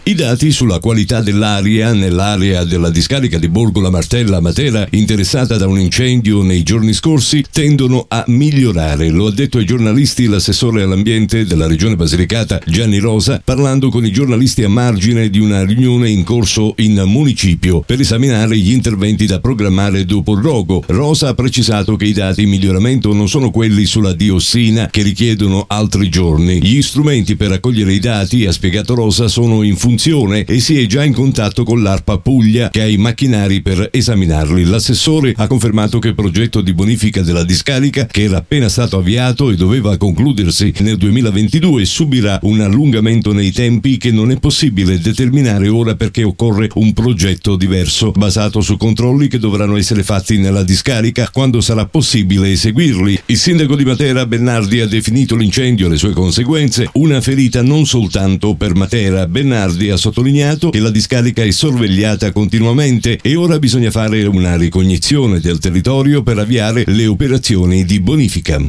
I dati sulla qualità dell'aria nell'area della discarica di Borgo La Martella a Matera, interessata da un incendio nei giorni scorsi, tendono a migliorare. Lo ha detto ai giornalisti l'assessore all'ambiente della regione Basilicata Gianni Rosa, parlando con i giornalisti a margine di una riunione in corso in municipio per esaminare gli interventi da programmare dopo il rogo. Rosa ha precisato che i dati in miglioramento non sono quelli sulla diossina, che richiedono altri giorni. Gli strumenti per raccogliere i dati, ha spiegato Rosa, sono in funzione e si è già in contatto con l'ARPA Puglia, che ha i macchinari per esaminarli. L'assessore ha confermato che il progetto di bonifica della discarica, che era appena stato avviato e doveva concludersi nel 2022, subirà un allungamento nei tempi che non è possibile determinare ora, perché occorre un progetto diverso, basato su controlli che dovranno essere fatti nella discarica quando sarà possibile eseguirli. Il sindaco di Matera Bernardi ha definito l'incendio e le sue conseguenze una ferita non soltanto per Matera. Bernardi ha sottolineato che la discarica è sorvegliata continuamente e ora bisogna fare una ricognizione del territorio per avviare le operazioni di bonifica.